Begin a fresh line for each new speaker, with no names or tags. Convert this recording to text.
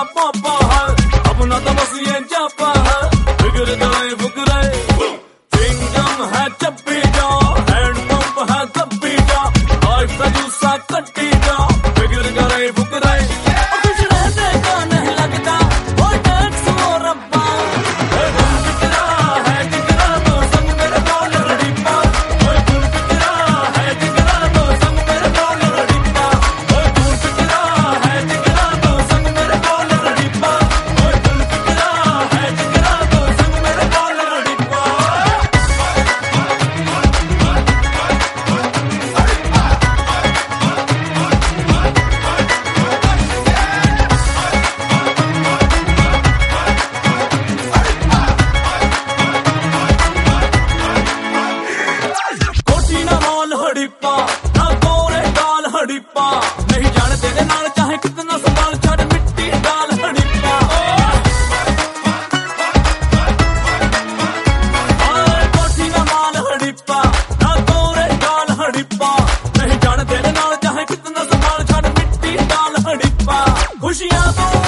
पापा है, अपना तो बस ये जापा है, फिक्र करे फुकरे चिंगम है चप्पी जा, हैंड पंप है तब्बी जा, लाइफ का जूसा कट्टी जा, फिक्र करे फुकरे कुछ रहने का नहीं लगता और टैक्स वो रब्बा फिक्रा है जिगरा तो संग मेरे डॉलर डिब्बा फिक्रा है जिगरा तो संग मेरे डॉलर डिब्बा फिक्रा है जिगरा तो संग मेरे डॉलर डिब्बा फिक्रा है जिगरा तो संग मेरे डॉलर डिब्बा। कोठी ना मॉल हड़िप्पा ना गोरे गाल हड़िप्पा, नहीं जाने तेरे नाल चाहे कितना संभाल छड़ मिट्टी डाल हड़िप्पा। कोठी ना माल हड़िप्पा ना गोरे गाल हड़िप्पा, नहीं जाने तेरे नाल चाहे कितना संभाल छड़ मिट्टी डाल हड़िप्पा। खुशियां तो